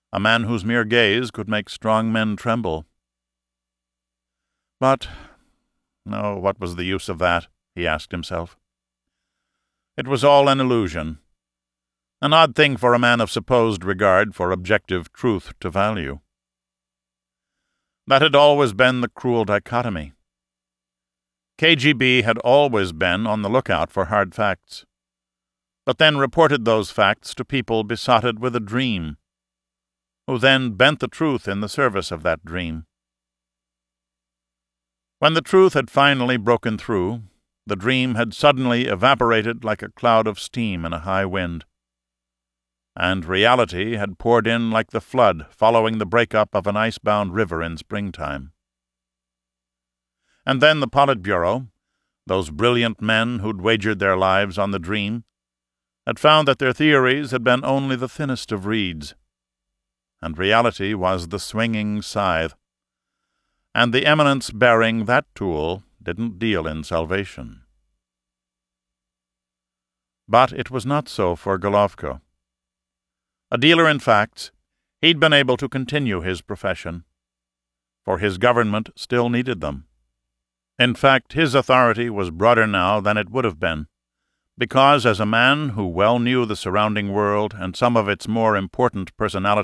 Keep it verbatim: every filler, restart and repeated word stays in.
a man whose mere gaze could make strong men tremble. But, oh, what was the use of that, he asked himself. It was all an illusion, an odd thing for a man of supposed regard for objective truth to value. That had always been the cruel dichotomy. K G B had always been on the lookout for hard facts, but then reported those facts to people besotted with a dream, who then bent the truth in the service of that dream. When the truth had finally broken through, the dream had suddenly evaporated like a cloud of steam in a high wind, and reality had poured in like the flood following the breakup of an ice-bound river in springtime. And then the Politburo, those brilliant men who'd wagered their lives on the dream, had found that their theories had been only the thinnest of reeds, and reality was the swinging scythe, and the eminence bearing that tool didn't deal in salvation. But it was not so for Golovko. A dealer in facts, he'd been able to continue his profession, for his government still needed them. In fact, his authority was broader now than it would have been, because as a man who well knew the surrounding world and some of its more important personalities